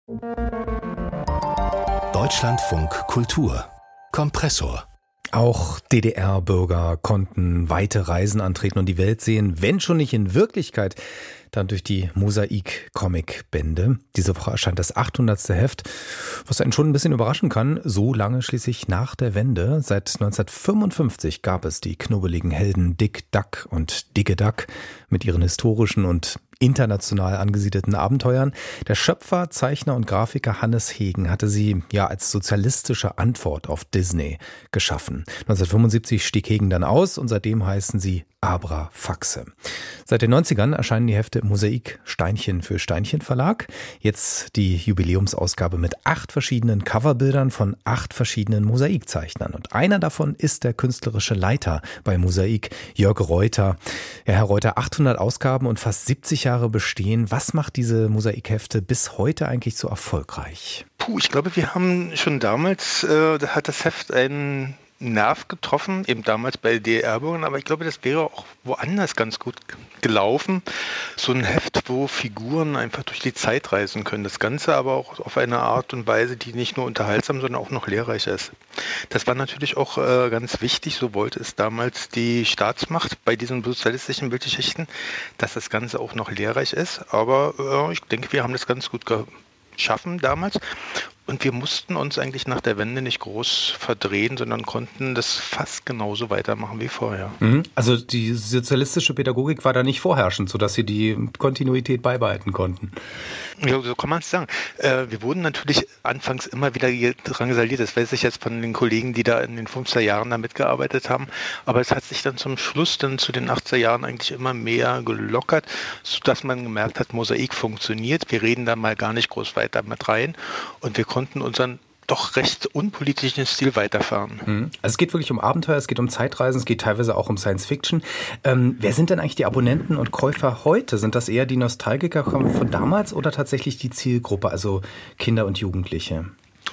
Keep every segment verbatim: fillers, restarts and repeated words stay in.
Deutschlandfunk Kultur Kompressor. Auch D D R-Bürger konnten weite Reisen antreten und die Welt sehen, wenn schon nicht in Wirklichkeit, dann durch die Mosaik-Comic-Bände. Diese Woche erscheint das achthundertste Heft, was einen schon ein bisschen überraschen kann, so lange schließlich nach der Wende. Seit neunzehnhundertfünfundfünfzig gab es die knubbeligen Helden Dick Duck und Dicke Duck mit ihren historischen und international angesiedelten Abenteuern. Der Schöpfer, Zeichner und Grafiker Hannes Hegen hatte sie ja als sozialistische Antwort auf Disney geschaffen. neunzehnhundertfünfundsiebzig stieg Hegen dann aus und seitdem heißen sie Abrafaxe. Seit den neunzigern erscheinen die Hefte im Mosaik Steinchen für Steinchen Verlag. Jetzt die Jubiläumsausgabe mit acht verschiedenen Coverbildern von acht verschiedenen Mosaikzeichnern. Und einer davon ist der künstlerische Leiter bei Mosaik, Jörg Reuter. Ja, Herr Reuter, achthundert Ausgaben und fast siebzig Jahre bestehen. Was macht diese Mosaikhefte bis heute eigentlich so erfolgreich? Puh, ich glaube, wir haben schon damals, äh, da hat das Heft einen Nerv getroffen, eben damals bei D D R-Bürgern, aber ich glaube, das wäre auch woanders ganz gut gelaufen. So ein Heft, wo Figuren einfach durch die Zeit reisen können. Das Ganze aber auch auf eine Art und Weise, die nicht nur unterhaltsam, sondern auch noch lehrreich ist. Das war natürlich auch äh, ganz wichtig, so wollte es damals die Staatsmacht bei diesen sozialistischen Bildgeschichten, dass das Ganze auch noch lehrreich ist. Aber äh, ich denke, wir haben das ganz gut geschaffen damals. Und wir mussten uns eigentlich nach der Wende nicht groß verdrehen, sondern konnten das fast genauso weitermachen wie vorher. Also die sozialistische Pädagogik war da nicht vorherrschend, sodass Sie die Kontinuität beibehalten konnten. Ja, so kann man es sagen. Äh, wir wurden natürlich anfangs immer wieder drangsaliert. Das weiß ich jetzt von den Kollegen, die da in den fünfziger Jahren da mitgearbeitet haben. Aber es hat sich dann zum Schluss, dann zu den achtziger Jahren eigentlich immer mehr gelockert, sodass man gemerkt hat, Mosaik funktioniert. Wir reden da mal gar nicht groß weiter mit rein. Und wir konnten unseren doch recht unpolitischen Stil weiterfahren. Also es geht wirklich um Abenteuer, es geht um Zeitreisen, es geht teilweise auch um Science Fiction. Ähm, wer sind denn eigentlich die Abonnenten und Käufer heute? Sind das eher die Nostalgiker von damals oder tatsächlich die Zielgruppe, also Kinder und Jugendliche?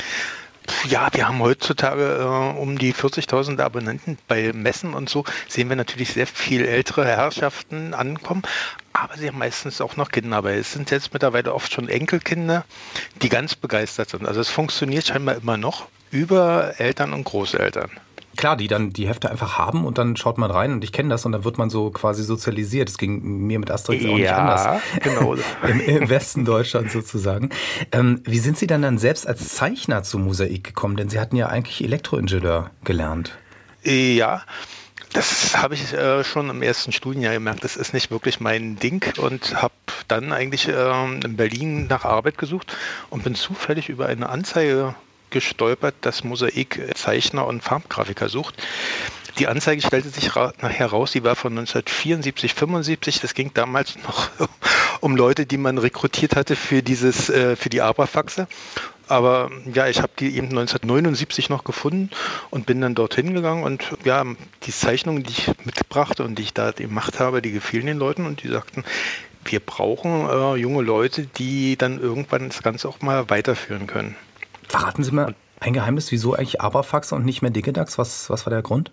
Ja, wir haben heutzutage äh, um die vierzigtausend Abonnenten. Bei Messen und so sehen wir natürlich sehr viel ältere Herrschaften ankommen, aber sie haben meistens auch noch Kinder dabei. Es sind jetzt mittlerweile oft schon Enkelkinder, die ganz begeistert sind. Also es funktioniert scheinbar immer noch über Eltern und Großeltern. Klar, die dann die Hefte einfach haben und dann schaut man rein und ich kenne das und dann wird man so quasi sozialisiert. Das ging mir mit Asterix auch ja, nicht anders. Genau. Im, Im Westen Deutschlands sozusagen. Ähm, wie sind Sie dann dann selbst als Zeichner zu Mosaik gekommen? Denn Sie hatten ja eigentlich Elektroingenieur gelernt. Ja, das habe ich äh, schon im ersten Studienjahr gemerkt. Das ist nicht wirklich mein Ding und habe dann eigentlich äh, in Berlin nach Arbeit gesucht und bin zufällig über eine Anzeige gestolpert, dass Mosaik Zeichner und Farbgrafiker sucht. Die Anzeige stellte sich ra- nachher raus, die war von neunzehnhundertvierundsiebzig, fünfundsiebzig. Das ging damals noch um Leute, die man rekrutiert hatte für dieses, äh, für die Abrafaxe. Aber ja, ich habe die eben neunzehnhundertneunundsiebzig noch gefunden und bin dann dorthin gegangen und ja, die Zeichnungen, die ich mitgebracht und die ich da gemacht habe, die gefielen den Leuten und die sagten, wir brauchen äh, junge Leute, die dann irgendwann das Ganze auch mal weiterführen können. Verraten Sie mal ein Geheimnis, wieso eigentlich Abrafaxe und nicht mehr Dicke Ducks? Was, was war der Grund?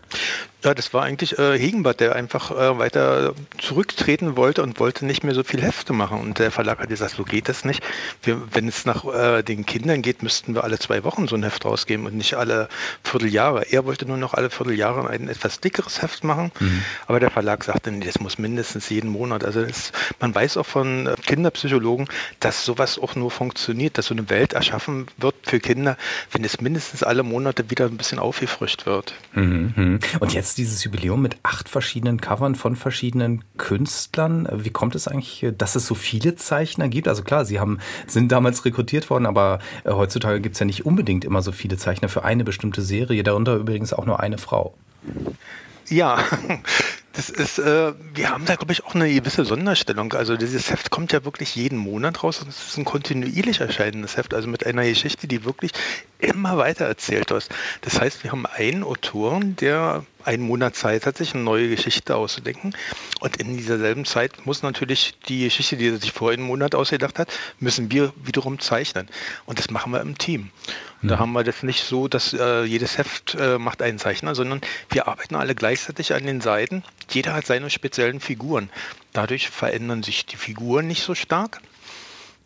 Ja, das war eigentlich äh, Hegenbart, der einfach äh, weiter zurücktreten wollte und wollte nicht mehr so viel Hefte machen. Und der Verlag hat gesagt, so geht das nicht. Wir, wenn es nach äh, den Kindern geht, müssten wir alle zwei Wochen so ein Heft rausgeben und nicht alle Vierteljahre. Er wollte nur noch alle Vierteljahre ein etwas dickeres Heft machen. Mhm. Aber der Verlag sagte, nee, das muss mindestens jeden Monat. Also das, man weiß auch von äh, Kinderpsychologen, dass sowas auch nur funktioniert, dass so eine Welt erschaffen wird für Kinder, wenn es mindestens alle Monate wieder ein bisschen aufgefrischt wird. Mhm. Und jetzt dieses Jubiläum mit acht verschiedenen Covern von verschiedenen Künstlern. Wie kommt es eigentlich, dass es so viele Zeichner gibt? Also klar, Sie haben, sind damals rekrutiert worden, aber äh, heutzutage gibt es ja nicht unbedingt immer so viele Zeichner für eine bestimmte Serie, darunter übrigens auch nur eine Frau. Ja, das ist, äh, wir haben da, glaube ich, auch eine gewisse Sonderstellung. Also dieses Heft kommt ja wirklich jeden Monat raus und es ist ein kontinuierlich erscheinendes Heft, also mit einer Geschichte, die wirklich immer weiter erzählt wird. Das heißt, wir haben einen Autoren, der einen Monat Zeit hat, sich eine neue Geschichte auszudenken. Und in dieser selben Zeit muss natürlich die Geschichte, die er sich vor einem Monat ausgedacht hat, müssen wir wiederum zeichnen. Und das machen wir im Team. Und da haben wir das nicht so, dass äh, jedes Heft äh, macht einen Zeichner, sondern wir arbeiten alle gleichzeitig an den Seiten. Jeder hat seine speziellen Figuren. Dadurch verändern sich die Figuren nicht so stark.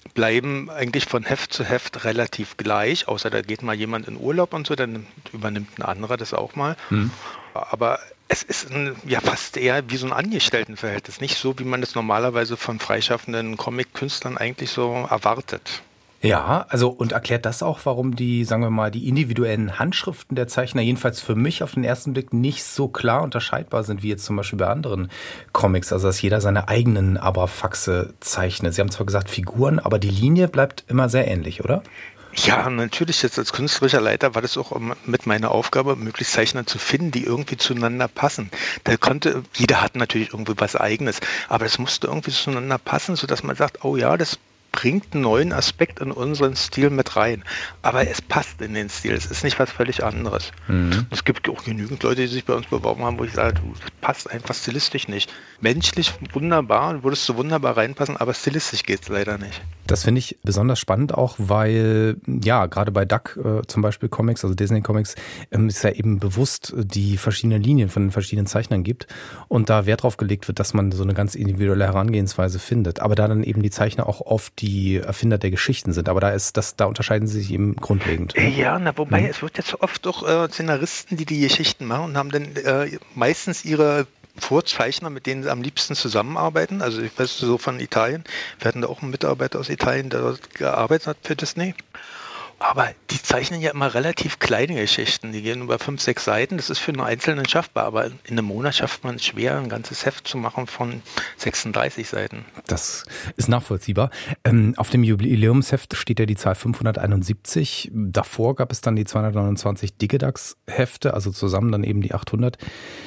bleiben eigentlich von Heft zu Heft relativ gleich, außer da geht mal jemand in Urlaub und so, dann übernimmt ein anderer das auch mal. Mhm. Aber es ist ein, ja fast eher wie so ein Angestelltenverhältnis, nicht so, wie man das normalerweise von freischaffenden Comic-Künstlern eigentlich so erwartet. Ja, also und erklärt das auch, warum die, sagen wir mal, die individuellen Handschriften der Zeichner jedenfalls für mich auf den ersten Blick nicht so klar unterscheidbar sind, wie jetzt zum Beispiel bei anderen Comics, also dass jeder seine eigenen Abrafaxe zeichnet. Sie haben zwar gesagt Figuren, aber die Linie bleibt immer sehr ähnlich, oder? Ja, natürlich jetzt als künstlerischer Leiter war das auch mit meiner Aufgabe, möglichst Zeichner zu finden, die irgendwie zueinander passen. Da konnte, jeder hat natürlich irgendwie was Eigenes, aber es musste irgendwie zueinander passen, sodass man sagt, oh ja, das bringt einen neuen Aspekt in unseren Stil mit rein. Aber es passt in den Stil. Es ist nicht was völlig anderes. Mhm. Es gibt auch genügend Leute, die sich bei uns beworben haben, wo ich sage, du, das passt einfach stilistisch nicht. Menschlich wunderbar, würdest du wunderbar reinpassen, aber stilistisch geht es leider nicht. Das finde ich besonders spannend auch, weil, ja, gerade bei Duck äh, zum Beispiel Comics, also Disney Comics, ähm, ist ja eben bewusst die verschiedenen Linien von den verschiedenen Zeichnern gibt und da Wert drauf gelegt wird, dass man so eine ganz individuelle Herangehensweise findet. Aber da dann eben die Zeichner auch oft die Erfinder der Geschichten sind. Aber da ist das, da unterscheiden sie sich eben grundlegend. Ja, na, wobei mhm. es wird jetzt oft auch äh, Szenaristen, die die Geschichten machen und haben dann äh, meistens ihre Vorzeichner, mit denen sie am liebsten zusammenarbeiten. Also ich weiß so von Italien. Wir hatten da auch einen Mitarbeiter aus Italien, der dort gearbeitet hat für Disney. Aber die zeichnen ja immer relativ kleine Geschichten. Die gehen über fünf, sechs Seiten. Das ist für einen Einzelnen schaffbar. Aber in einem Monat schafft man es schwer, ein ganzes Heft zu machen von sechsunddreißig Seiten. Das ist nachvollziehbar. Ähm, auf dem Jubiläumsheft steht ja die Zahl fünfhunderteinundsiebzig. Davor gab es dann die zweihundertneunundzwanzig Digidax-Hefte, also zusammen dann eben die achthundert.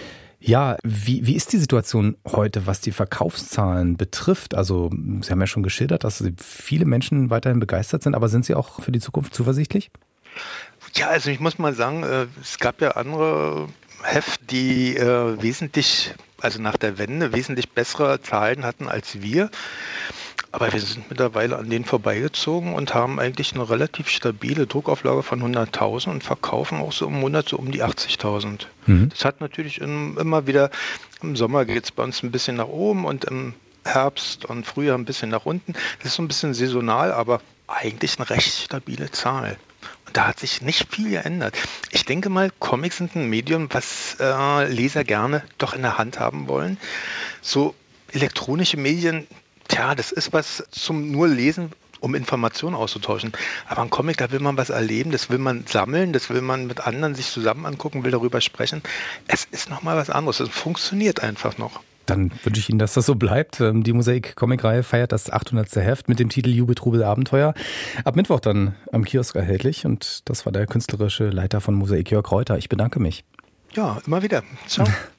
Ja, wie, wie ist die Situation heute, was die Verkaufszahlen betrifft? Also Sie haben ja schon geschildert, dass viele Menschen weiterhin begeistert sind, aber sind Sie auch für die Zukunft zuversichtlich? Ja, also ich muss mal sagen, es gab ja andere Heft, die äh, wesentlich, also nach der Wende, wesentlich bessere Zahlen hatten als wir. Aber wir sind mittlerweile an denen vorbeigezogen und haben eigentlich eine relativ stabile Druckauflage von hunderttausend und verkaufen auch so im Monat so um die achtzigtausend. Mhm. Das hat natürlich in, immer wieder, im Sommer geht es bei uns ein bisschen nach oben und im Herbst und Frühjahr ein bisschen nach unten. Das ist so ein bisschen saisonal, aber eigentlich eine recht stabile Zahl. Und da hat sich nicht viel geändert. Ich denke mal, Comics sind ein Medium, was äh, Leser gerne doch in der Hand haben wollen. So elektronische Medien, tja, das ist was zum nur Lesen, um Informationen auszutauschen. Aber ein Comic, da will man was erleben, das will man sammeln, das will man mit anderen sich zusammen angucken, will darüber sprechen. Es ist nochmal was anderes. Es funktioniert einfach noch. Dann wünsche ich Ihnen, dass das so bleibt. Die Mosaik-Comic-Reihe feiert das achthundertste Heft mit dem Titel Jubel, Trubel, Abenteuer. Ab Mittwoch dann am Kiosk erhältlich. Und das war der künstlerische Leiter von Mosaik, Jörg Reuter. Ich bedanke mich. Ja, immer wieder. Ciao.